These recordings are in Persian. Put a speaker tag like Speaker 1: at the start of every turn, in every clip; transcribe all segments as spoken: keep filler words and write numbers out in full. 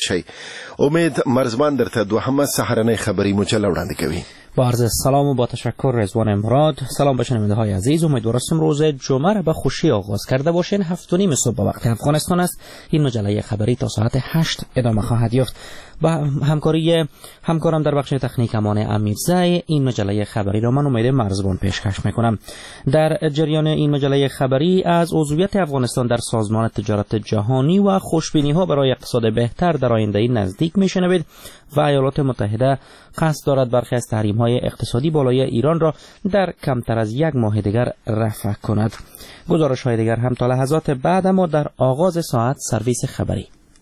Speaker 1: شي. امید مرزبان درته دوهمه سحرنه خبری مجله وړاندې کوي.
Speaker 2: با عرض سلام و با تشکر رضوان امراد. سلام به شنونده های عزیز، امیدوارم روز جمعه را به خوشی آغاز کرده باشین. هفت و نیم صبح به وقت افغانستان است. این مجله خبری تا ساعت هشت ادامه خواهد یافت. با همکاری همکارم در بخش تکنیک امان امیرزای این مجله خبری را من امید مرزبان پیشکش میکنم. در جریان این مجله خبری از عضویت افغانستان در سازمان تجارت جهانی و خوشبینی ها برای اقتصاد بهتر در آینده نزدیک میشنوید و ایالات متحده قصد دارد برخی از تحریم های اقتصادی بالای ایران را در کمتر از یک ماه دیگر رفع کند. گزارش های دیگر هم تا لحظات بعد، اما در آغاز ساعت سرویس خبری.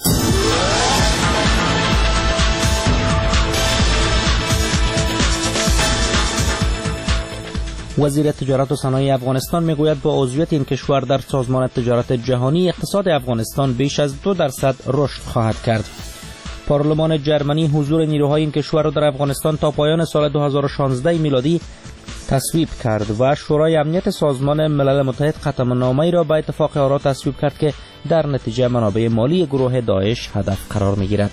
Speaker 2: وزیر تجارت و صنایع افغانستان میگوید با عضویت این کشور در سازمان تجارت جهانی اقتصاد افغانستان بیش از دو درصد رشد خواهد کرد. پارلمان جرمنی حضور نیروهای این کشور را در افغانستان تا پایان سال دو هزار و شانزده میلادی تصویب کرد و شورای امنیت سازمان ملل متحد قطعنامه‌ای را به اتفاق آرا تصویب کرد که در نتیجه منابع مالی گروه داعش هدف قرار میگیرد.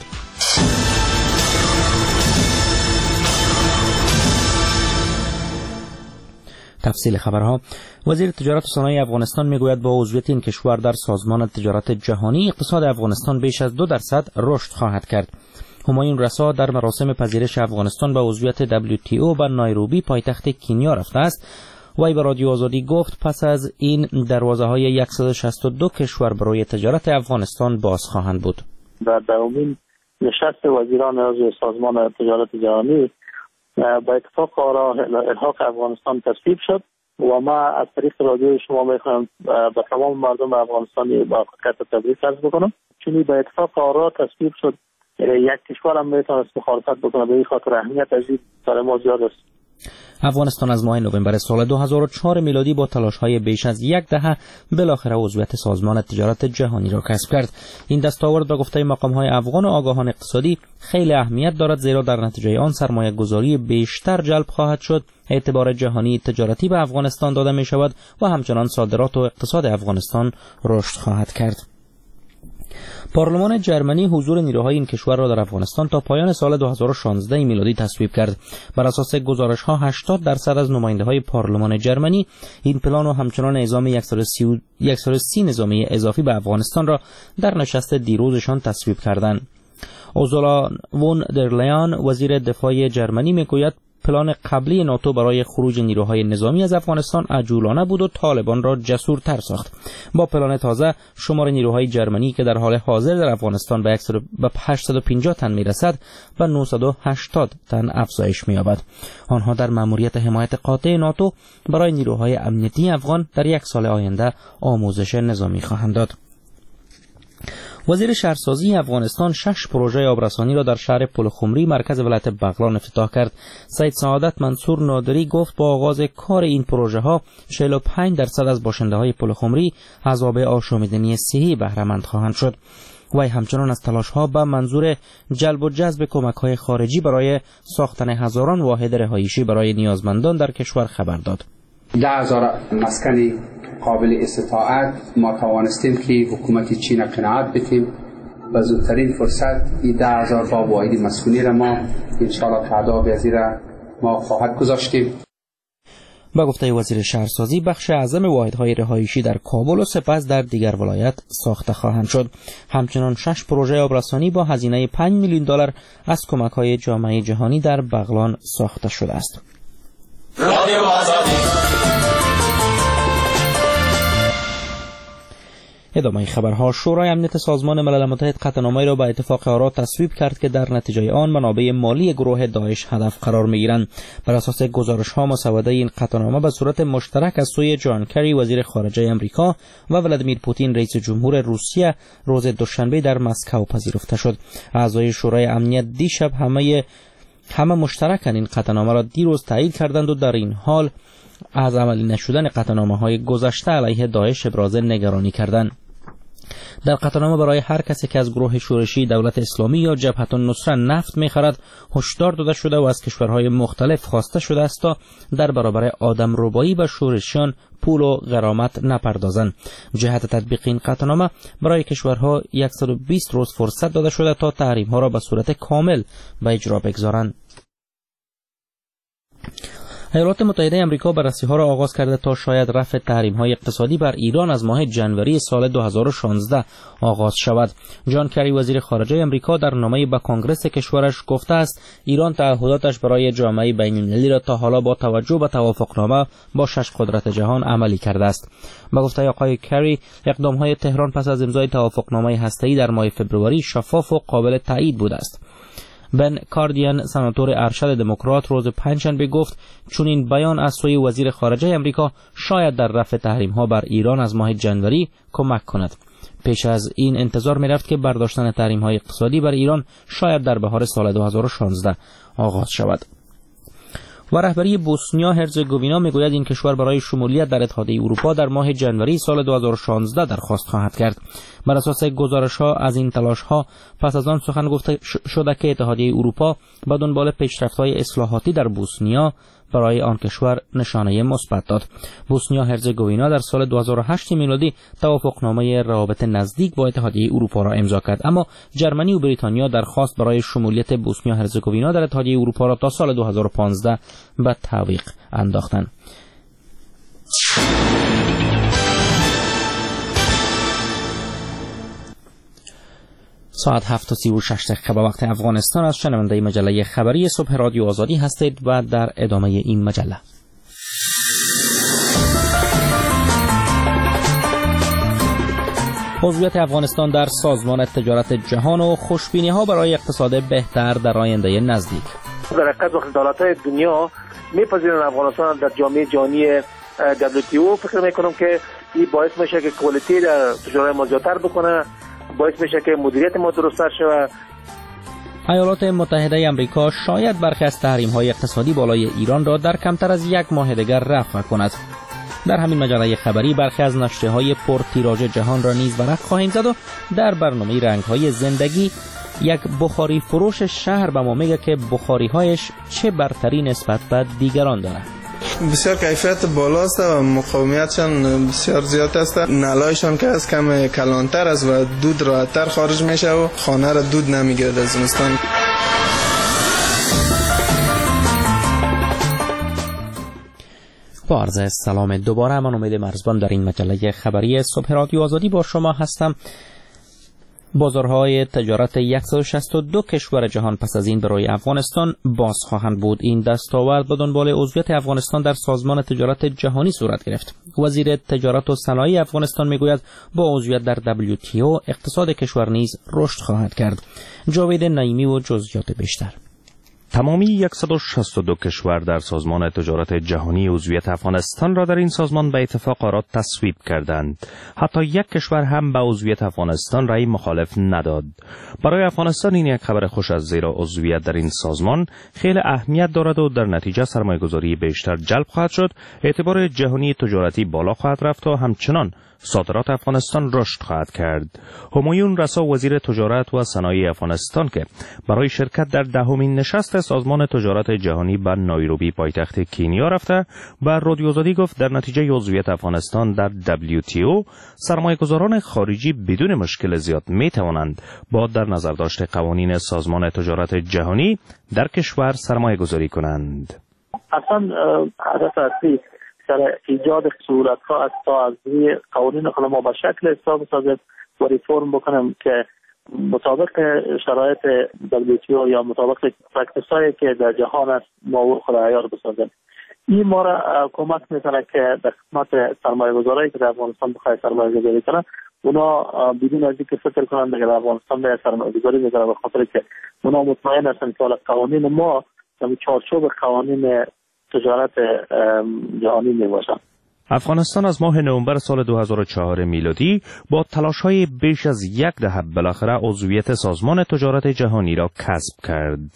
Speaker 2: تفصیل خبرها. وزیر تجارت و صنایع افغانستان میگوید با عضویت این کشور در سازمان تجارت جهانی اقتصاد افغانستان بیش از دو درصد رشد خواهد کرد. همایون رسا در مراسم پذیرش افغانستان به عضویت دبلیو تی او به نایروبی پایتخت کنیا رفته است. وی به رادیو آزادی گفت پس از این دروازه‌های صد و شصت و دو کشور برای تجارت افغانستان باز خواهند بود.
Speaker 3: در دومین نشست وزیران عضو سازمان تجارت جهانی با اتفاق آرا الحاق افغانستان تصویب شد و ما از طریق رادیو شما میخوایم به تمام مردم افغانستان با قطع تبریک عرض بکنم، چون با اتفاق آرا تصویب شد یک کشور هم میتونست مخالفت بکنه. به این خاطر اهمیت از این برای ما زیاد است.
Speaker 2: افغانستان از ماه نوامبر سال دو هزار و چهار میلادی با تلاش‌های بیش از یک دهه بالاخره عضویت سازمان تجارت جهانی را کسب کرد. این دستاورد به گفته مقام‌های افغان و آگاهان اقتصادی خیلی اهمیت دارد، زیرا در نتیجه آن سرمایه‌گذاری بیشتر جلب خواهد شد، اعتبار جهانی تجارتی به افغانستان داده می شود و همچنان صادرات و اقتصاد افغانستان رشد خواهد کرد. پارلمان جرمنی حضور نیروهای این کشور را در افغانستان تا پایان سال دو هزار و شانزده میلادی تصویب کرد. بر اساس گزارش‌ها هشتاد درصد از نماینده‌های پارلمان جرمنی این پلان و همچنان اعزام صد و سی نظامی اضافی به افغانستان را در نشست دیروزشان تصویب کردند. اوزولا وون در لیان وزیر دفاع جرمنی میگوید پلان قبلی ناتو برای خروج نیروهای نظامی از افغانستان عجولانه بود و طالبان را جسورتر ساخت. با پلان تازه شمار نیروهای جرمنی که در حال حاضر در افغانستان به هشتصد و پنجاه تن میرسد و نهصد و هشتاد تن افزایش می‌یابد. آنها در مأموریت حمایت قاطع ناتو برای نیروهای امنیتی افغان در یک سال آینده آموزش نظامی خواهند داد. وزیر شهرسازی افغانستان شش پروژه آبرسانی را در شهر پلخمری مرکز ولایت بغلان افتتاح کرد. سید سعادت منصور نادری گفت با آغاز کار این پروژه ها چهل و پنج درصد از باشنده های پلخمری از آب آشامیدنی صحی بهره مند خواهند شد. وی همچنان از تلاش ها به منظور جلب و جذب کمک های خارجی برای ساختن هزاران واحد رهایشی برای نیازمندان در کشور خبر داد.
Speaker 4: ده هزار مسکن قابل استطاعت ما توانستیم که حکومت چین قناعت بتیم و زودترین فرصت این ده هزار با واحد مسکونی را ما انشاءالله تعداد بیازی را ما خواهد گذاشتیم.
Speaker 2: با گفته وزیر شهرسازی بخش اعظم واحدهای رهایشی در کابل و سپس در دیگر ولایت ساخته خواهند شد. همچنان شش پروژه آبرسانی با هزینه پنج میلیون دلار از کمک‌های جامعه جهانی در بغلان ساخته شده است. ادامه خبرها. شورای امنیت سازمان ملل متحد قطعنامه‌ای را به اتفاق آرا تصویب کرد که در نتیجه آن منابع مالی گروه داعش هدف قرار می‌گیرند. بر اساس گزارش‌ها مسوده این قطعنامه به صورت مشترک از سوی جان کری وزیر خارجه آمریکا و ولادیمیر پوتین رئیس جمهور روسیه روز دوشنبه در مسکو پذیرفته شد. اعضای شورای امنیت دیشب همه همه مشترکاً این قطعنامه را دیروز تایید کردند و در این حال از عملی نشدن قطعنامه‌های گذشته علیه داعش ابراز نگرانی کردند. در قطعنامه برای هر کسی که از گروه شورشی دولت اسلامی یا جبهة النصره نفت می‌خرد هشدار داده شده و از کشورهای مختلف خواسته شده است تا در برابر آدمربایی و شورشیان پول و غرامت نپردازند. جهت تطبیق این قطعنامه برای کشورها صد و بیست روز فرصت داده شده تا تحریم‌ها را به صورت کامل به اجرا بگذارند. ایالات متحده آمریکا بررسی‌ها را آغاز کرده تا شاید رفع تحریم‌های اقتصادی بر ایران از ماه ژانویه سال دو هزار و شانزده آغاز شود. جان کری وزیر خارجه آمریکا در نامه‌ای به کنگره کشورش گفته است ایران تعهداتش برای جامعه بین‌المللی را تا حالا با توجه به توافقنامه با شش قدرت جهان عملی کرده است. با گفته آقای کری اقدام‌های تهران پس از امضای توافقنامه هسته‌ای در ماه فوریه شفاف و قابل تایید بوده است. بن کاردین سناتور ارشد دموکرات روز پنجشنبه گفت چون این بیان از سوی وزیر خارجه آمریکا شاید در رفع تحریم‌ها بر ایران از ماه ژانویه کمک کند. پیش از این انتظار می‌رفت که برداشتن تحریم‌های اقتصادی بر ایران شاید در بهار سال دو هزار و شانزده آغاز شود. و رهبری بوسنیا هرزگوینا میگوید این کشور برای شمولیت در اتحادیه اروپا در ماه ژانویه سال دو هزار و شانزده درخواست خواهد کرد. بر اساس گزارش‌ها از این تلاش‌ها پس از آن سخن گفته شده که اتحادیه اروپا به دنبال پیشرفت‌های اصلاحاتی در بوسنیا برای آن کشور نشانه مثبت داد. بوسنیا هرزگوینا در سال دو هزار و هشت میلادی توافقنامه روابط نزدیک با اتحادیه اروپا را امضا کرد، اما جرمنی و بریتانیا درخواست برای شمولیت بوسنیا هرزگوینا در اتحادیه اروپا را تا سال دو هزار و پانزده به تعویق انداختند. ساعت هفت و سی و شش دقیقه به وقت افغانستان از شنونده مجله خبری صبح رادیو آزادی هستید و در ادامه این مجله عضویت افغانستان در سازمان تجارت جهان و خوشبینی ها برای اقتصاد بهتر در آینده نزدیک.
Speaker 5: در حقیقت وقتی دولت‌های دنیا میپذیرن افغانستان در جامعه جهانی دبلیو تی او، فکر میکنم که این باعث میشه که کوالیتی در تجارت ما زیادتر بکنه، باعث میشه که مدیریت ما درست‌تر شود.
Speaker 2: ایالات متحده آمریکا شاید برخی از تحریم‌های اقتصادی بالای ایران را در کمتر از یک ماه دیگر رفع کند. در همین مجله خبری برخی از نشریه‌های پرتیراژ جهان را نیز ورق خواهیم زد و در برنامه رنگ‌های زندگی یک بخاری فروش شهر به ما میگه که بخاری‌هایش چه برتری نسبت به دیگران دارند.
Speaker 6: بسیار کیفیت بالاست و مقاومیتشان بسیار زیاد است. نلایشان که از کم کلانتر است و دود راحت‌تر خارج میشه و خانه را دود نمیگیرد از زمستان.
Speaker 2: با عرض سلام دوباره، من امید مرزبان در این مجله خبری صبح رادیو آزادی با شما هستم. بازارهای تجارت صد و شصت و دو کشور جهان پس از این برای افغانستان باز خواهند بود. این دستاورد به دنبال عضویت افغانستان در سازمان تجارت جهانی صورت گرفت. وزیر تجارت و صنایع افغانستان میگوید با عضویت در دبلیو تی او اقتصاد کشور نیز رشد خواهد کرد. جاوید نعیمی و جزئیات بیشتر.
Speaker 7: تمامی صد و شصت و دو کشور در سازمان تجارت جهانی عضویت افغانستان را در این سازمان به اتفاق آرا تصویب کردند. حتی یک کشور هم به عضویت افغانستان رأی مخالف نداد. برای افغانستان این یک خبر خوش است، زیرا عضویت در این سازمان خیلی اهمیت دارد و در نتیجه سرمایه‌گذاری بیشتر جلب خواهد شد، اعتبار جهانی تجارتی بالا خواهد رفت و همچنان صادرات افغانستان رشد خواهد کرد. همایون رسا وزیر تجارت و صنایع افغانستان که برای شرکت در دهمین نشست سازمان تجارت جهانی به نایروبی پایتخت کینیا رفته و رادیو آزادی گفت در نتیجه عضویت افغانستان در دبلیو تی او سرمایه‌گذاران خارجی بدون مشکل زیاد می توانند با در نظر داشت قوانین سازمان تجارت جهانی در کشور سرمایه‌گذاری کنند.
Speaker 3: اصلا هدف اصلی سر ایجاد صورت‌ها است تا از قوانین خود ما به شکل حساب سازد و ریفرم بکنم که مطابق شرایط دبلیو تی او یا مطابق پرکتیسایی که در جهان است ما خود عیار بسازیم. این ما را کمک میکنه که در خدمت سرمایه‌گذاری که در افغانستان بخواد سرمایه‌گذاری کنه اونا بدون از اینکه فکر کنن در افغانستان به سرمایه‌گذاری میکنن، به خاطر که اونا مطمئن هستن که قوانین ما در چارچوب قوانین تجارت جهانی میباشد.
Speaker 7: افغانستان از ماه نوامبر سال دو هزار و چهار میلادی با تلاش‌های بیش از یک دهه بالاخره عضویت سازمان تجارت جهانی را کسب کرد.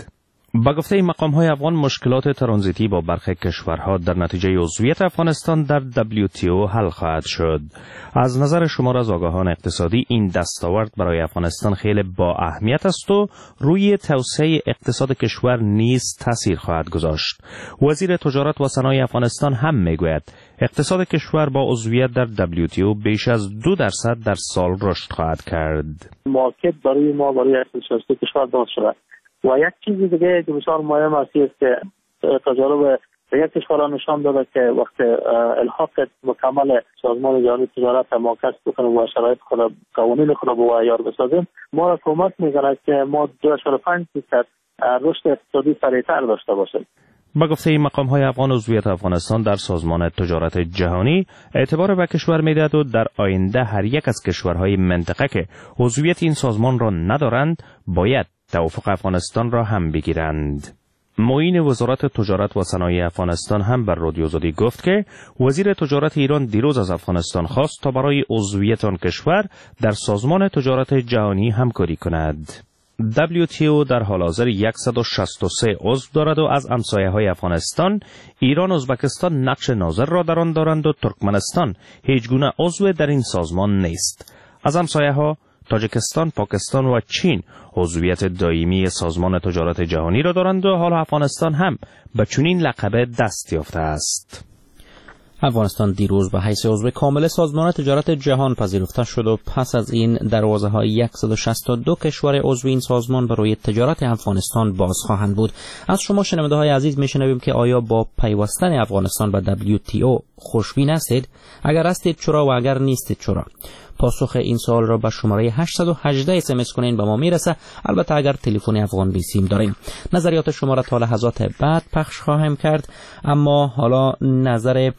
Speaker 7: با گفته مقام‌های افغان مشکلات ترانزیتی با برخی کشورها در نتیجه عضویت افغانستان در دبلیو تی او حل خواهد شد. از نظر شمار از آگاهان اقتصادی این دستاورد برای افغانستان خیلی با اهمیت است و روی توسعه اقتصاد کشور نیز تاثیر خواهد گذاشت. وزیر تجارت و صنایع افغانستان هم میگوید اقتصاد کشور با عضویت در دبلیو تی او بیش از دو درصد در سال رشد خواهد کرد.
Speaker 3: مارکت برای ما برای اقتصاد کشور باز شده. و یک چیز دیگه که بسیار مهم است که تجارب یک کشور نشان داده که وقت الحاق مکمل سازمان جهانی تجارت ما کسب بکنیم و شرایط خود قوانین خود به عیار بسازیم، ما را کمک می‌کند که ما دو اشاره پنج درصد رشد اقتصادی سریعتر داشته باشیم.
Speaker 7: با گفته مقام‌های افغان عضویت افغانستان در سازمان تجارت جهانی اعتبار به کشور می‌دهد و در آینده هر یک از کشورهای منطقه که عضویت این سازمان را ندارند باید توافق افغانستان را هم بگیرند. معین وزارت تجارت و صنایع افغانستان هم بر رادیو آزادی گفت که وزیر تجارت ایران دیروز از افغانستان خواست تا برای عضویت آن کشور در سازمان تجارت جهانی همکاری کند. دبلیو تی او در حال حاضر صد و شصت و سه عضو دارد و از همسایه‌های افغانستان، ایران و ازبکستان نقش ناظر را در آن دارند و ترکمنستان هیچ گونه عضو در این سازمان نیست. از همسایه‌ها تاجیکستان، پاکستان و چین عضویت دائمی سازمان تجارت جهانی را دارند و حالا افغانستان هم به چنین لقب دست یافته است.
Speaker 2: افغانستان دیروز به حیث عضو کامل سازمان تجارت جهان پذیرفته شد و پس از این دروازه‌های صد و شصت و دو کشور عضو این سازمان برای تجارت افغانستان باز خواهند بود. از شما شنونده‌های عزیز می‌شنویم که آیا با پیوستن افغانستان به دبلیو تی او خوشبین هستید؟ اگر هستید چرا و اگر نیستید چرا؟ پاسخ این سوال را به شماره هشت یک هشت اس ام اس کنین به ما میرسه. البته اگر تلفن افغان بی سیم دارین. نظریات شما را تا لحظات بعد پخش خواهم کرد، اما حالا نظر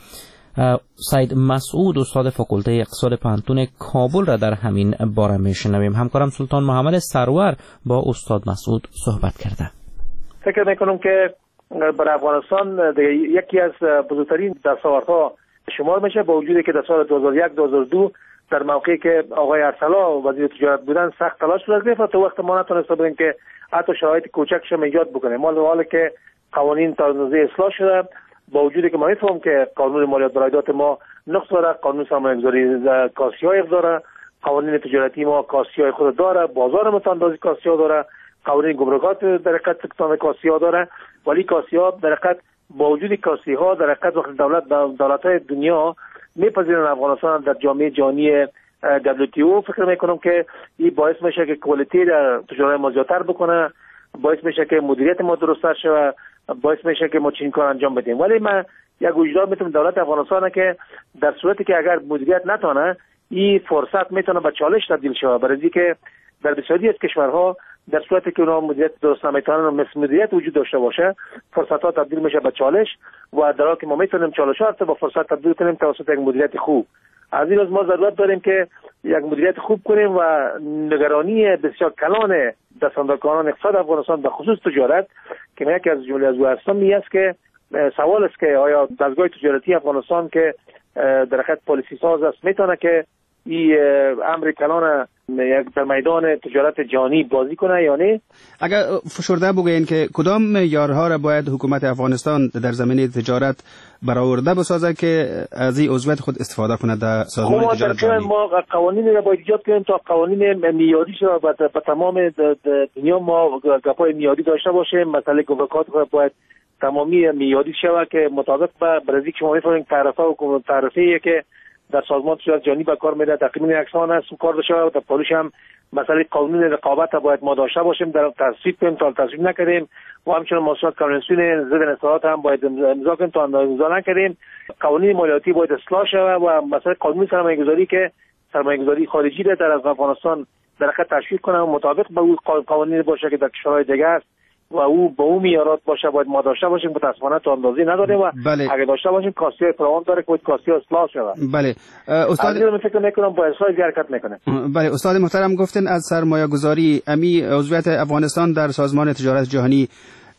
Speaker 2: سید مسعود استاد فاکولته اقتصاد پانتون کابل را در همین باره میشنویم. همکارم سلطان محمد سرور با استاد مسعود صحبت کرده.
Speaker 5: فکر میکنم که برای افغانستان یکی از بزرگترین دستاوردها شمار میشه، با وجودی که در سال دو هزار و یک دو هزار و دو در موقعی که آقای ارسلا وزیر تجارت بودن سخت تلاش صورت گرفت تا وقت ما نتونسته بودیم که حتی شرایط کوچکش هم ایجاد بکنیم. ما حالا که قوانین تا اندازه اصلاح شده، با وجودی که ما میفهمیم که قانون مالیات برایدات ما نقص داره، قانون سرمایه‌گذاری کاسی‌های داره، قوانین تجارتی ما کاسی‌های خود داره، بازار متاندازی کاسی‌ها داره، قوانین گمرکات در حقیقت سکتان کاسی‌ها داره، ولی کاسی‌ها در حقیقت با وجود کاسی‌ها در حقیقت وقت دولت دولت‌های دنیا میپذیرن افغانستان در جامعه جهانی دبلیو تی او، فکر میکنم که این باعث میشه که کوالیتی در تجارت ما زیادتر بکنه، باعث میشه که مدیریت ما درست‌تر شه، باعث میشه که ما چنین کار انجام بدیم. ولی من یک وجدان میتونم دولت افغانستان که در صورتی که اگر مدیریت نتونه، این فرصت میتونه به چالش تبدیل شه، برای اینکه در بسیاری از کشورها در صورتی که اونا مدیریت درست نمیتونن و مثل مدیریت وجود داشته باشه، فرصت ها تبدیل میشه به چالش و در حالی که ما میتونیم چالش ها با فرصت تبدیل کنیم توسط یک مدیریت خوب. از این از ما ضرورت داریم که یک مدیریت خوب کنیم و نگرانی بسیار کلان دستاندرکاران اقتصاد افغانستان به خصوص تجارت که یکی از جمله از هستم می است که سوال است که آیا دستگاه تجارتی افغانستان که در حقیقت پالیسی ساز است میتونه که این امر کلان یک در میدان تجارت جهانی بازی کنه یا نه؟
Speaker 8: اگر فشرده بگوین که کدام معیارها را باید حکومت افغانستان در زمینه تجارت برآورده بسازه که از این عضویت خود استفاده کنه در سازمان تجارت جهانی؟
Speaker 5: ما قوانینی را باید ایجاد کنیم تا قوانین معیاری را به تمام دنیا ما گپای معیاری داشته باشیم. مسئله گمرکات باید تمامی معیاری شود که مطابق به برزیل شما می‌فهمید تعرفه و تعرفه‌ای که در سازمان تجارت جهانی به کار میره تقریبا یکسان است کار داشته و در پالیش هم مسئله قانون رقابت باید ما داشته باشیم، در تصویب کنیم تا تصویب نکردیم و همچنین مسئولات کانونسیون ضد انحصارات هم باید امضا کنیم تا امضا نکردیم. قوانین مالیاتی باید اصلاح شود و مسئله قانون سرمایه‌گذاری که سرمایه‌گذاری خارجی را در افغانستان در حقیقت تشویق کنه و مطابق به اون قوانین باشه که در کشورهای دیگه است و او با اون معیارات باشه باید ما داشته باشیم. متأسفانه تو اندازه نداریم و
Speaker 8: بله.
Speaker 5: اگه داشته باشیم کاستی فراوان داره که باید کاستی اصلاح شود.
Speaker 8: بله استاد
Speaker 5: من فکر میکنم با اصلاح حرکت میکنه.
Speaker 8: بله استاد محترم گفتن از سرمایه گذاری امی عضویت افغانستان در سازمان تجارت جهانی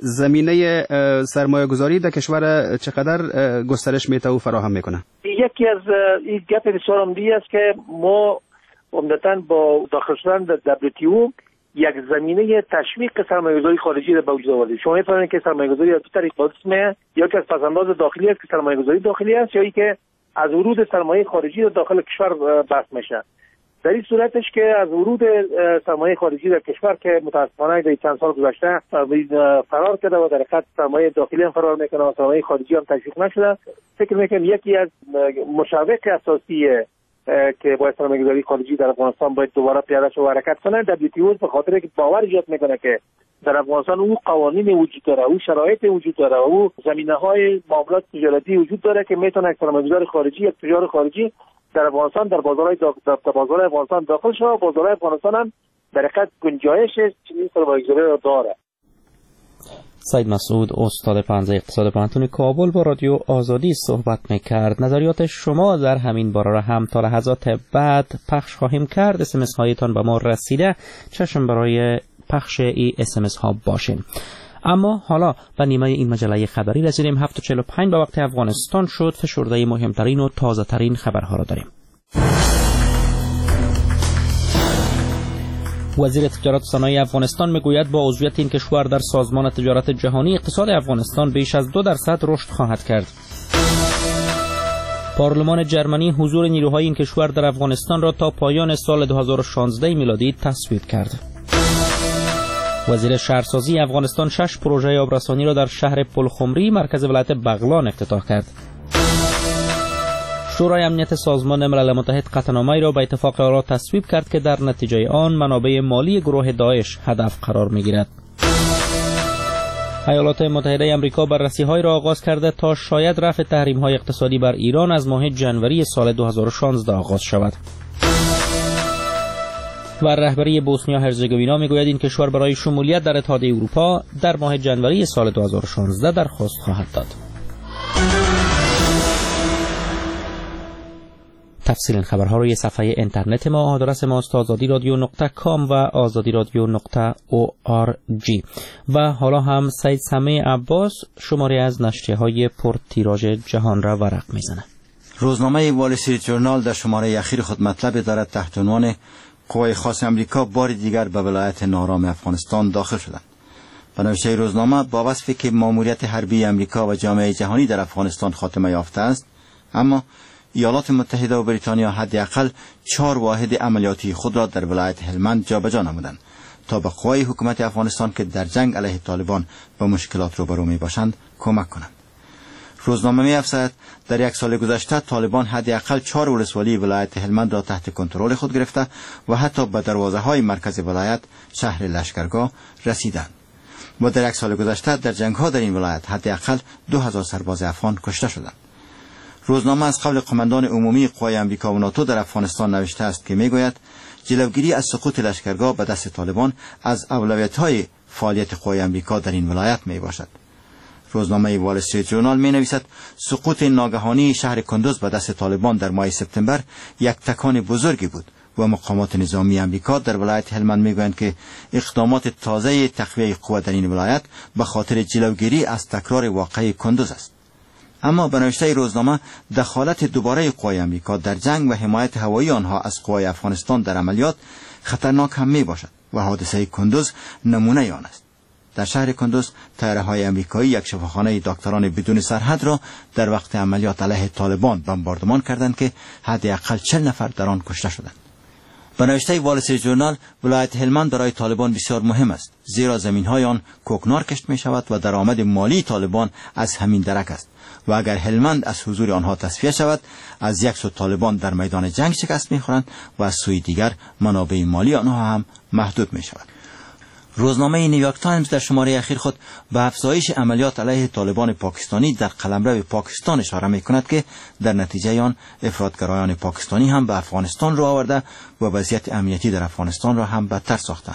Speaker 8: زمینه سرمایه گذاری در کشور چقدر گسترش میته و فراهم میکنه؟
Speaker 5: یکی از این گپ بسیار عمده است که ما عمدتاً با داخل شدن در دبلیو تی او یک زمینه تشویق سرمایه‌گذاری خارجی را به وجود آورده. شما می‌فهمید که سرمایه‌گذاری از دو طریق قسمه، یا که از پس‌انداز داخلی است که سرمایه‌گذاری داخلی است، یا ای که از ورود سرمایه خارجی در داخل کشور بحث میشه. در این صورتش که از ورود سرمایه خارجی در کشور که متاسفانه در چند سال گذشته فرار کرده و در خط سرمایه داخلی هم فرار میکنه و سرمایه خارجی هم تشویق نشده، فکر میکنم یکی از مشوق اساسی که باید سرمایه‌گذاری خارجی در افغانستان باید دوباره پیاده شود و حرکت کنه دبلیو تی او، به خاطر که باور ایجاد میکنه که در افغانستان او قوانین وجود داره، او شرایط وجود داره، او زمینه‌های معاملات تجارتی وجود داره که میتونه سرمایه‌گذار خارجی یا تجار خارجی در افغانستان در بازارهای در بازار افغانستان داخل شود و بازار افغانستان هم در حقیقت گنجایش چنین سرمایه‌گذاری را داره.
Speaker 2: سید مسعود، استاد پنجه اقتصاد پانتون کابل، با رادیو آزادی صحبت میکرد. نظریات شما در همین باره را هم تا لحظات بعد پخش خواهیم کرد. اس ام اس هایتان به ما رسیده، چشم برای پخش ای اس ام اس ها باشین. اما حالا به نیمه این مجله خبری رسیدیم. هفت و چهل و پنج به وقت افغانستان شد. فشرده مهمترین و تازه ترین خبرها را داریم. وزیر تجارت و صنایع افغانستان میگوید با عضویت این کشور در سازمان تجارت جهانی اقتصاد افغانستان بیش از دو درصد رشد خواهد کرد. پارلمان جرمنی حضور نیروهای این کشور در افغانستان را تا پایان سال دو هزار و شانزده میلادی تصویب کرد. وزیر شهرسازی افغانستان شش پروژه آبرسانی را در شهر پلخمری مرکز ولایت بغلان افتتاح کرد. شورای امنیت سازمان ملل متحد قطعنامه‌ای را به اتفاق آرا تصویب کرد که در نتیجه آن منابع مالی گروه داعش هدف قرار می‌گیرد. ایالات متحده آمریکا بررسی‌هایی را آغاز کرده تا شاید رفع تحریم‌های اقتصادی بر ایران از ماه ژانویه سال دو هزار و شانزده آغاز شود. و رهبری بوسنیا هرزگوینا میگوید این کشور برای شمولیت در اتحادیه اروپا در ماه ژانویه سال دو هزار و شانزده درخواست خواهد داد. تفصیل این خبرها روی صفحه اینترنت ما، آدرس ما است آزادی رادیو نقطه کام و آزادی رادیو نقطه او آر جی. و حالا هم سید سمیع عباس شماره از نشریه های پرتیراژ جهان را ورق میزنه.
Speaker 9: روزنامه وال استریت جورنال در شماره اخیر خود مطلب دارد تحت عنوان قوای خاص امریکا بار دیگر به ولایت نارام افغانستان داخل شدند. به نوشته روزنامه با وصفی که ماموریت حربی امریکا و جامعه جهانی در افغانستان خاتمه یافته است، اما ایالات متحده و بریتانیا حداقل چهار واحد عملیاتی خود را در ولایت هلمند جابجا نمودند تا به قوای حکومت افغانستان که در جنگ علیه طالبان با مشکلات روبرو می باشند کمک کنند. روزنامه می افزاید در یک سال گذشته طالبان حداقل چهار ولسوالی ولایت هلمند را تحت کنترل خود گرفته و حتی به دروازه های مرکز ولایت شهر لشکرگاه رسیدند. و در یک سال گذشته در جنگ ها در این ولایت حداقل دو هزار سرباز افغان کشته شدند. روزنامه از قول قماندان عمومی قوای آمریکا و ناتو در افغانستان نوشته است که میگوید جلوگیری از سقوط لشکرگاه به دست طالبان از اولویت‌های فعالیت قوای آمریکا در این ولایت می باشد. روزنامه وال استریت جورنال می نویسد سقوط ناگهانی شهر کندوز به دست طالبان در ماه سپتامبر یک تکان بزرگی بود و مقامات نظامی آمریکا در ولایت هلمند میگویند که اقدامات تازه تقویه قوه در این ولایت به خاطر جلوگیری از تکرار واقعه کندوز است. اما به نوشته روزنامه دخالت دوباره قوای آمریکا در جنگ و حمایت هوایی آنها از قوای افغانستان در عملیات خطرناک هم می باشد و حادثه کندوز نمونه آن است. در شهر کندوز طیاره‌های آمریکایی یک شفاخانه دکتران بدون سرحد را در وقت عملیات علیه طالبان بمباردمان کردند که حداقل چهل نفر در آن کشته شدند. به نوشته وال استریت جورنال ولایت هلمند برای طالبان بسیار مهم است، زیرا زمین‌های آن کوکنار کشت می‌شود و درآمد مالی طالبان از همین درک است و اگر هلمند از حضور آنها تصفیه شود از یک سو طالبان در میدان جنگ شکست می‌خورند و از سوی دیگر منابع مالی آنها هم محدود می‌شود. روزنامه نیویورک تایمز در شماره اخیر خود به افزایش عملیات علیه طالبان پاکستانی در قلمرو پاکستان اشاره می‌کند که در نتیجه آن افراطگرایان پاکستانی هم به افغانستان رو آورده و وضعیت امنیتی در افغانستان را هم بدتر ساختند.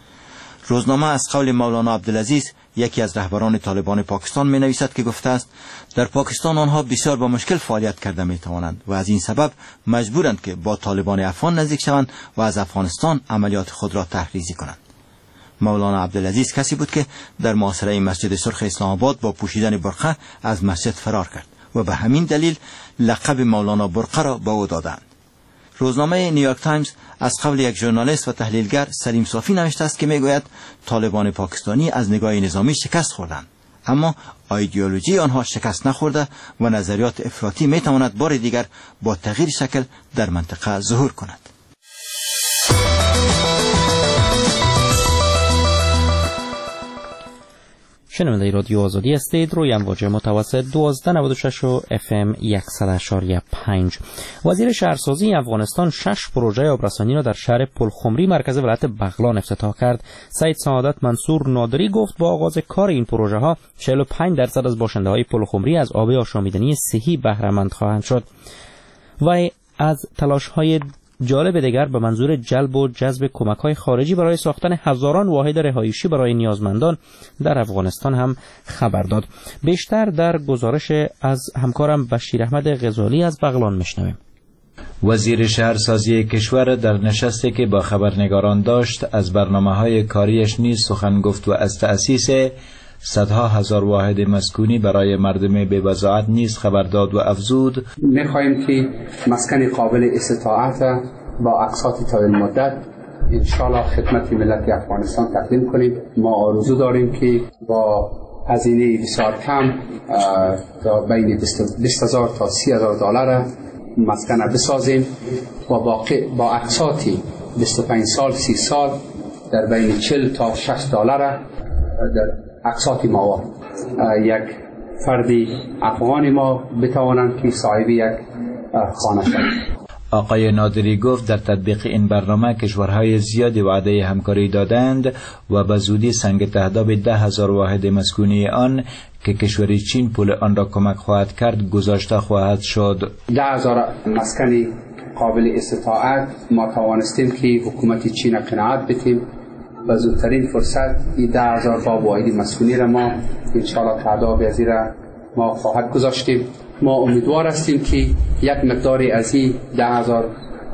Speaker 9: روزنامه از قول مولانا عبدالعزیز یکی از رهبران طالبان پاکستان می نویسد که گفته است در پاکستان آنها بسیار با مشکل فعالیت کرده می توانند و از این سبب مجبورند که با طالبان افغان نزدیک شوند و از افغانستان عملیات خود را تحریزی کنند. مولانا عبدالعزیز کسی بود که در محاصره مسجد سرخ اسلام آباد با پوشیدن برقه از مسجد فرار کرد و به همین دلیل لقب مولانا برقه را به او دادند. روزنامه نیویورک تایمز از قول یک ژورنالیست و تحلیلگر سلیم صافی نوشته است که میگوید طالبان پاکستانی از نگاه نظامی شکست خوردند، اما ایدئولوژی آنها شکست نخورده و نظریات افراطی میتواند بار دیگر با تغییر شکل در منطقه ظهور کند.
Speaker 2: شنونده رادیو آزادی هستید. روی امواج متوسط دوازده نود و شش و اف ام صد و پنج. وزیر شهرسازی افغانستان شش پروژه آبرسانی را در شهر پلخمری مرکز ولایت بغلان افتتاح کرد. سید سعادت منصور نادری گفت با آغاز کار این پروژه ها چهل و پنج درصد از باشنده های پلخمری از آب آشامیدنی صحی بهره مند خواهند شد و از تلاش های جالب دیگر به منظور جلب و جذب کمک‌های خارجی برای ساختن هزاران واحد رهایشی برای نیازمندان در افغانستان هم خبر داد. بیشتر در گزارش از همکارم بشیر احمد غزالی از بغلان میشنویم.
Speaker 10: وزیر شهرسازی کشور در نشستی که با خبرنگاران داشت از برنامه‌های کاریش نیز سخن گفت و از تأسیس صدها هزار واحد مسکونی برای مردم بی‌وضاحت نیز خبر داد و افزود
Speaker 4: می‌خواهیم که مسکن قابل استطاعت با اقساط طویل مدت انشالله خدمت ملت افغانستان تقدیم کنیم. ما آرزو داریم که با هزینه بسیار کم تا بین بیست هزار تا سی هزار دلار مسکن بسازیم و با اقساطی بیست و پنج سال سی سال در بین چهل تا شصت دلار در اقساط ما یک فردی افغانی ما بتوانند که صاحب یک خانه شوند.
Speaker 10: آقای نادری گفت در تطبیق این برنامه کشورهای زیادی وعده همکاری دادند و به زودی سنگ تهداب ده هزار واحد مسکونی آن که کشور چین پول آن را کمک خواهد کرد گذاشته خواهد شد.
Speaker 4: ده هزار مسکن قابل استطاعت ما توانستیم که حکومت چین قناعت بدیم و زودترین فرصت این ده هزار واحد مسکونی را ما انشاءالله تعداد از این را ما خواهد گذاشتیم. ما امیدوار هستیم که یک مقداری از این ده هزار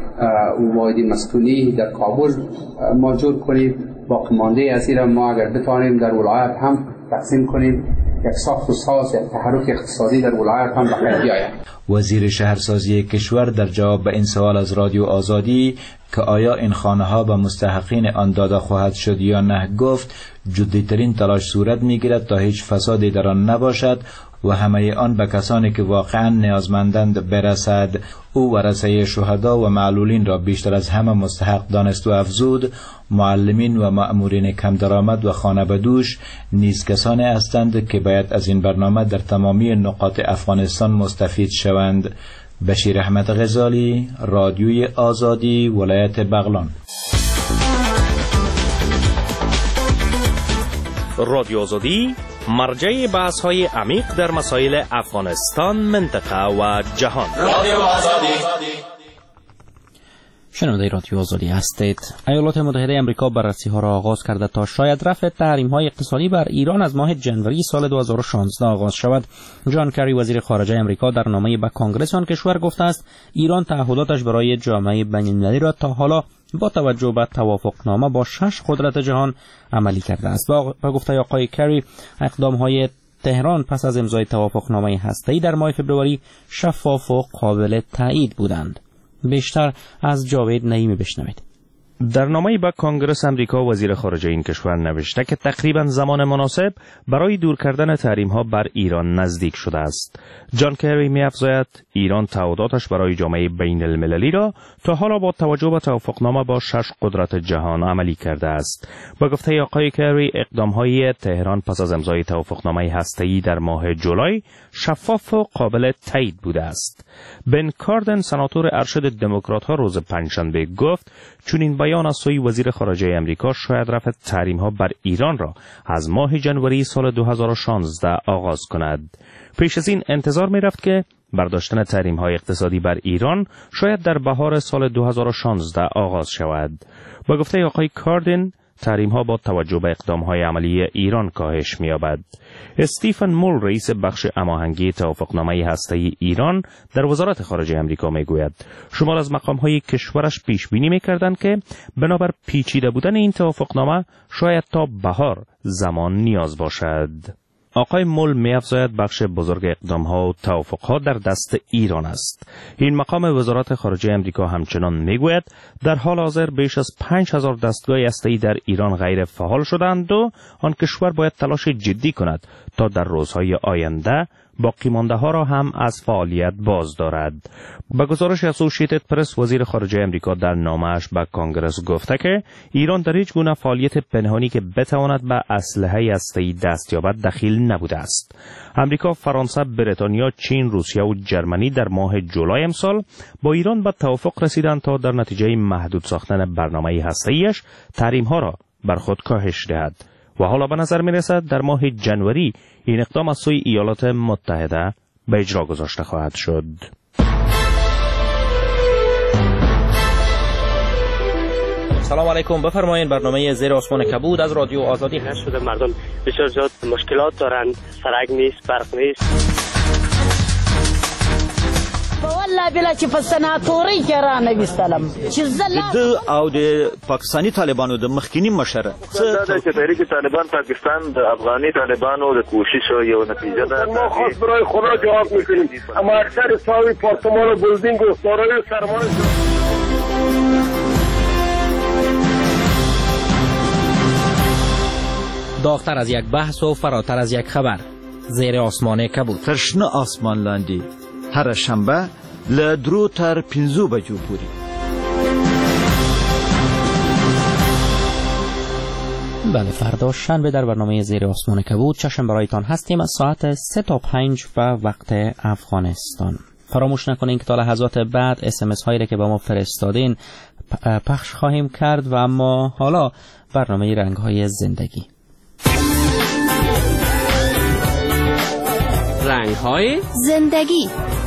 Speaker 4: واحد مسکونی در کابل ما جور کنیم. باقی مانده از این را ما اگر بتوانیم در ولایت هم تقسیم کنیم، یک ساخت و ساز یک تحرک اقتصادی در ولایت هم بخیر بیاید.
Speaker 10: وزیر شهرسازی کشور در جواب به این سوال از رادیو آزادی که آیا این خانه ها به مستحقین آن داده خواهد شد یا نه گفت جدیترین تلاش صورت میگیرد تا هیچ فسادی در آن نباشد و همه آن به کسانی که واقعا نیازمندند برسد. او ورثه شهدا و معلولین را بیشتر از همه مستحق دانست و افزود معلمین و مأمورین کم درآمد و خانه بدوش نیز کسانی هستند که باید از این برنامه در تمامی نقاط افغانستان مستفید شوند. بشیر احمد غزالی، رادیوی آزادی، ولایت بغلان.
Speaker 7: رادیو آزادی مرجع بحث های عمیق در مسائل افغانستان، منطقه و جهان. رادیو آزادی.
Speaker 2: شنونده رادیو آزادی هستید. ایالات متحده آمریکا بررسی ها را آغاز کرده تا شاید رفع تحریم های اقتصادی بر ایران از ماه ژانویه سال دو هزار و شانزده آغاز شود. جان کری وزیر خارجه آمریکا در نامه‌ای به کنگره آن کشور گفته است ایران تعهداتش برای جامعه بین‌المللی را تا حالا با توجه به توافقنامه با شش قدرت جهان عملی کرده است. و گفته آقای کری اقدام های تهران پس از امضای توافقنامه هسته‌ای در ماه فوریه شفاف و قابل تایید بودند. بیشتر از جاوید نعیمی بشنوید.
Speaker 7: در نامه‌ای به کنگره آمریکا وزیر خارجه این کشور نوشته که تقریبا زمان مناسب برای دور کردن تحریم‌ها بر ایران نزدیک شده است. جان کری می‌افزاید ایران تعهداتش برای جامعه بین المللی را تا حالا با توجه به توافقنامه با شش قدرت جهان عملی کرده است. با گفته آقای کری اقدام‌های تهران پس از امضای توافقنامه هسته‌ای در ماه جولای شفاف و قابل تایید بوده است. بن کاردن سناتور ارشد دموکرات‌ها روز پنجشنبه گفت چون این بیان از سوی وزیر خارجه آمریکا شاید رفع تحریم‌ها بر ایران را از ماه ژانویه سال دو هزار و شانزده آغاز کند. پیش از این انتظار می‌رفت که برداشتن تحریم‌های اقتصادی بر ایران شاید در بهار سال دو هزار و شانزده آغاز شود. با گفته آقای کاردن تحریم‌ها با توجه به اقدام‌های عملی ایران کاهش می‌یابد. استیفن مول رئیس بخش هماهنگی توافقنامه هسته‌ای ایران در وزارت خارجه آمریکا میگوید شمار از مقام‌های کشورش پیش بینی می‌کردند که بنابر پیچیده بودن این توافقنامه شاید تا بهار زمان نیاز باشد. آقای مول می افزاید بخش بزرگ اقدام‌ها و توافق‌ها در دست ایران است. این مقام وزارت خارجه امریکا همچنان میگوید در حال حاضر بیش از پنج هزار دستگاه هسته‌ای در ایران غیر فعال شدند و آن کشور باید تلاش جدی کند تا در روزهای آینده باقی مانده ها را هم از فعالیت باز دارد. به گزارش اسوسییتد پرس، وزیر خارجه امریکا در نامه‌اش به کانگرس گفته که ایران در هیچ گونه فعالیت پنهانی که بتواند به اسلحه هسته‌ای دست یابد دخیل نبوده است. امریکا، فرانسه، بریتانیا، چین، روسیه و جرمنی در ماه جولای امسال با ایران به توافق رسیدند تا در نتیجه محدود ساختن برنامه هسته‌ایش تحریم‌ها را بر خود کاهش دهد. و حالا به نظر می رسد در ماه جنوری این اقدام از سوی ایالات متحده به اجرا گذاشته خواهد شد.
Speaker 2: سلام علیکم، بفرمایید. برنامه زیر آسمان کبود از رادیو آزادی
Speaker 11: هست. شده مردم بسیار زیاد مشکلات دارند، سرک نیست، برق نیست.
Speaker 12: والله بلا چې په سناتوري کې را نه وستلم چې زله
Speaker 13: د او د پاکستاني طالبانو د مخکینی مشره
Speaker 5: څه د تحریک طالبان پاکستان د افغاني طالبانو د کوشش یو نتیجه ده.
Speaker 14: ما خاص برای خدا جواب میکنیم، اما اکثر ساوی پارتمان و بلدینگ و دارای سرمایه
Speaker 2: داغتر از یک بحث و فراتر از یک خبر، زیر آسمان کبود.
Speaker 13: ترشنه آسمان لاندی هر شنبه له درو تر پنځو بجو پورې.
Speaker 2: بله، فردا شنبه در برنامه زیر آسمان کبود چشم برایتان هستیم از ساعت سه تا پنج و وقت افغانستان. فراموش نکنین که تا لحظات بعد اس ام اس هایی را که با ما فرستادین پخش خواهیم کرد. و اما حالا برنامه رنگ های زندگی.
Speaker 15: رنگ های
Speaker 16: زندگی.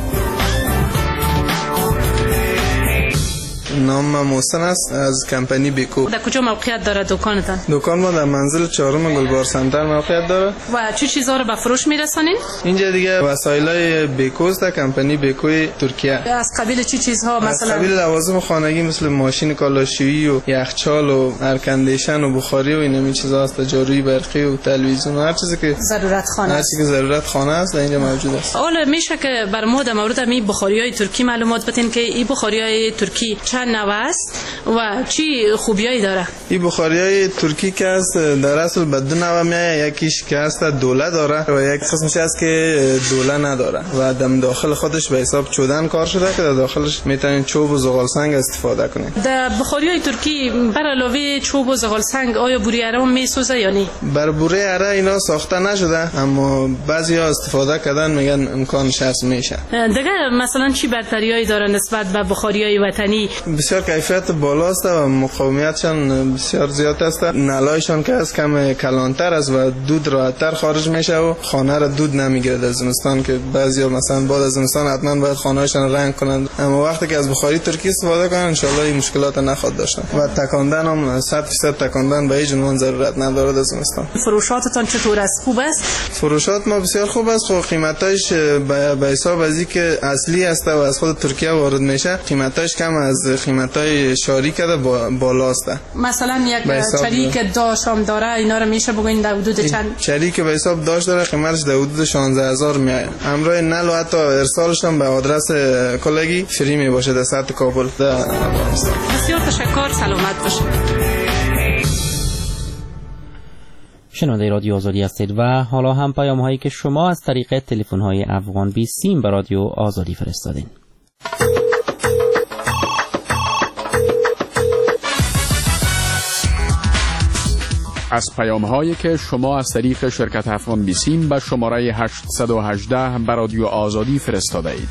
Speaker 6: نام من محسن است از کمپانی بیکو.
Speaker 15: در کجا موقعیت داره دکانتان؟
Speaker 6: دکان ما در منزل چهارم گلبار سنتر موقعیت داره.
Speaker 15: و چه چیزا رو به فروش میرسانین؟
Speaker 6: اینجا دیگه وسایلای بیکو است، کمپانی بیکوی ترکیه.
Speaker 15: از قبیل چه چیزها مثلا؟
Speaker 6: از قبیل لوازم خانگی مثل ماشین کالاشویی و یخچال و ارکندیشن و بخاری و این همین چیزا است، جاروی برقی و تلویزیون و هر چیزی که
Speaker 15: ضرورت خانه
Speaker 6: است. هر چیزی که ضرورت خانه است اینجا موجود است.
Speaker 15: حالا میشه که بر ما در مورد می بخاریای ترکی معلومات بدین که این بخاریای ترکی چند نوع است و چی خوبیایی داره؟
Speaker 6: این بخاریای ترکی که است در اصل به دو نوع میاد، یکیش که است دوله داره و یک قسمش است که دوله نداره و در داخل خودش به حساب چودن کار شده که در داخلش میتونین چوب و زغال سنگ استفاده کنین.
Speaker 15: در بخاریای ترکی بر علاوه چوب و زغال سنگ آیا بوره اره هم میسوزه یا نه؟
Speaker 6: بر بوره اره اینا ساخته نشده، اما بعضیا استفاده کردن میگن امکانش هست میشه.
Speaker 15: دیگه مثلا چی برتریایی داره نسبت به بخاریای وطنی؟
Speaker 6: بسیار کیفیت بالاست و مقاومیتشان بسیار زیاد است. نلایشان که از کم کلانتر است و دود راحت‌تر خارج میشه و خانه را دود نمیگیرد از زمستان، که بعضیا مثلا بعد از زمستان حتما باید خانه‌شان رنگ کنند، اما وقتی که از بخاری ترکی استفاده کنن ان شاء الله این مشکلات نخواهد داشت و تکاندن هم صد درصد تکاندن به هیچ عنوان ضرورت ندارد از زمستان.
Speaker 15: فروشاتتان چطور است؟ خوب است؟
Speaker 6: فروشات ما بسیار خوب است. خب قیمتاش به حساب از اینکه اصلی است و از خود ترکیه وارد میشه قیمتاش کم از قیمتای شاری کرده با بالاست.
Speaker 15: مثلا یک چریک داش هم داره، اینا رو میشه بگین در حدود چند؟
Speaker 6: چریک به حساب داش داره قیمتش در حدود شانزده هزار میاد. همراه نل و حتی ارسالش هم به آدرس کلگی فری می باشه در سطح کابل.
Speaker 15: بسیار تشکر، سلامت باشید.
Speaker 2: شنونده رادیو آزادی هستید و حالا هم پیام هایی که شما از طریق تلفن های افغان بیست سیم به رادیو آزادی فرستادین.
Speaker 17: از پیام هایی که شما از طریق شرکت افغان بیسیم به شماره هشتصد و هجده به رادیو آزادی فرستاده اید.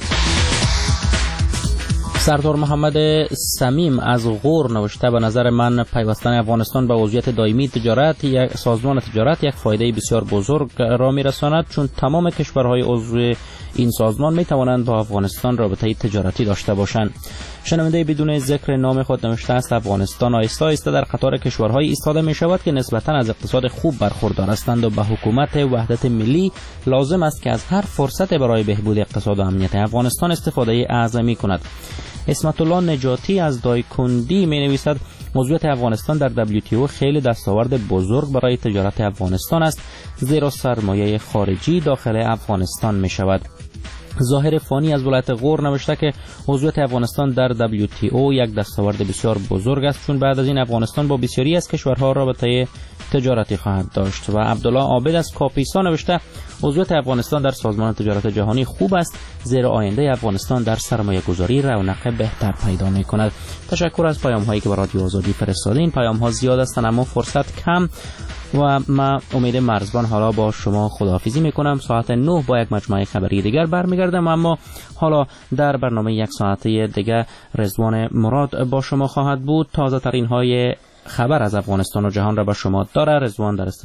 Speaker 2: سردار محمد سمیم از غور نوشته به نظر من پیوستن افغانستان به عضویت دائمی تجارت یک سازمان تجارت یک فایده بسیار بزرگ را میرساند، چون تمام کشورهای عضو این سازمان می توانند با افغانستان رابطه تجارتی داشته باشند. شنونده بدون ذکر نام خود نوشته است افغانستان آهسته آهسته در قطار کشورهای ایستاده می شود که نسبتا از اقتصاد خوب برخوردار هستند و به حکومت وحدت ملی لازم است که از هر فرصت برای بهبود اقتصاد و امنیت افغانستان استفاده اعظمی کند. اسمت الله نجاتی از دایکندی می نویسد عضویت افغانستان در دبلیو تی او خیلی دستاورد بزرگ برای تجارت افغانستان است، زیرا سرمایه خارجی داخل افغانستان می شود. ظاهر فانی از ولایت غور نوشته که عضویت افغانستان در دبلیو تی او یک دستاورد بسیار بزرگ است، چون بعد از این افغانستان با بسیاری از کشورها رابطه تجارتی خواهد داشت. و عبدالله عابد از کاپیسا نوشته عضویت افغانستان در سازمان تجارت جهانی خوب است، زیرا آینده افغانستان در سرمایه گذاری رونق بهتر پیدا می کند. تشکر از پیام هایی که به رادیو آزادی فرستادین. پیام ها زیاد هستند اما فرصت کم و ما امید مرزبان حالا با شما خداحافظی میکنم. ساعت نه با یک مجموعه خبری دیگر برمیگردم، اما حالا در برنامه یک ساعته دیگر رضوان مراد با شما خواهد بود. تازه ترین های خبر از افغانستان و جهان را به شما داره. رضوان در